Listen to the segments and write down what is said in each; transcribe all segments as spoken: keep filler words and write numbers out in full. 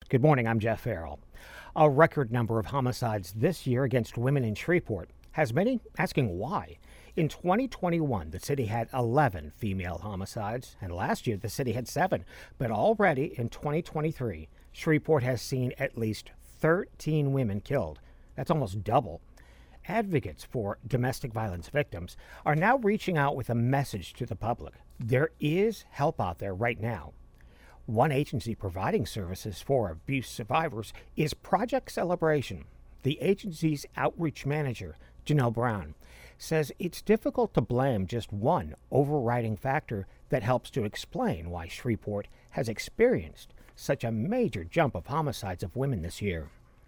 Good morning, I'm Jeff Farrell. A record number of homicides this year against women in Shreveport has many asking why. In twenty twenty-one, the city had eleven female homicides, and last year the city had seven. But already in twenty twenty-three, Shreveport has seen at least thirteen women killed. That's almost double. Advocates for domestic violence victims are now reaching out with a message to the public. There is help out there right now. One agency providing services for abuse survivors is Project Celebration. The agency's outreach manager, Janelle Brown, says it's difficult to blame just one overriding factor that helps to explain why Shreveport has experienced such a major jump of homicides of women this year.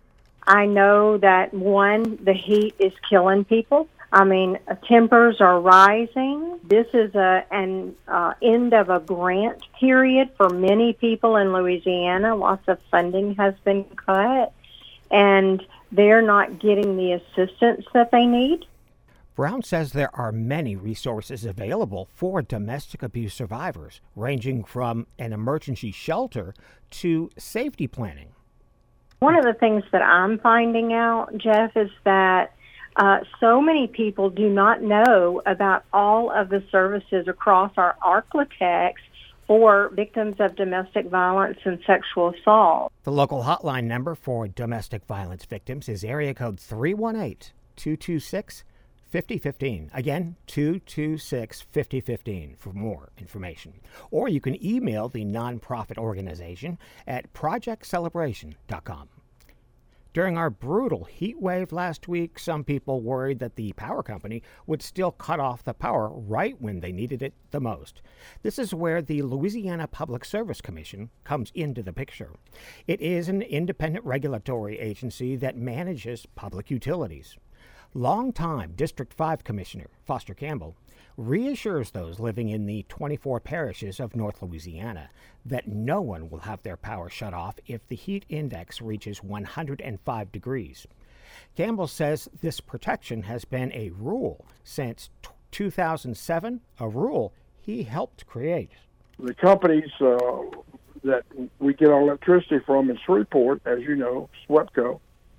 I know that, one, the heat is killing people. I mean, tempers are rising. This is a, an uh, end of a grant period for many people in Louisiana. Lots of funding has been cut, and they're not getting the assistance that they need. Brown says there are many resources available for domestic abuse survivors, ranging from an emergency shelter to safety planning. One of the things that I'm finding out, Jeff, is that uh, so many people do not know about all of the services across our Arklatex for victims of domestic violence and sexual assault. The local hotline number for domestic violence victims is area code three one eight, two two six, five oh one five. Again, two two six, five oh one five for more information. Or you can email the nonprofit organization at project celebration dot com. During our brutal heat wave last week, some people worried that the power company would still cut off the power right when they needed it the most. This is where the Louisiana Public Service Commission comes into the picture. It is an independent regulatory agency that manages public utilities. Longtime District five Commissioner Foster Campbell reassures those living in the twenty-four parishes of North Louisiana that no one will have their power shut off if the heat index reaches one hundred five degrees. Campbell says this protection has been a rule since two thousand seven, a rule he helped create. The companies uh, that we get our electricity from in Shreveport, as you know, SWEPCO,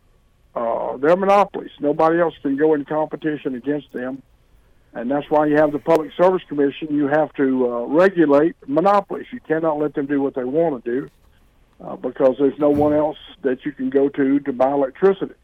uh, they're monopolies. Nobody else can go in competition against them. And that's why you have the Public Service Commission. You have to uh, regulate monopolies. You cannot let them do what they want to do uh, because there's no one else that you can go to to buy electricity.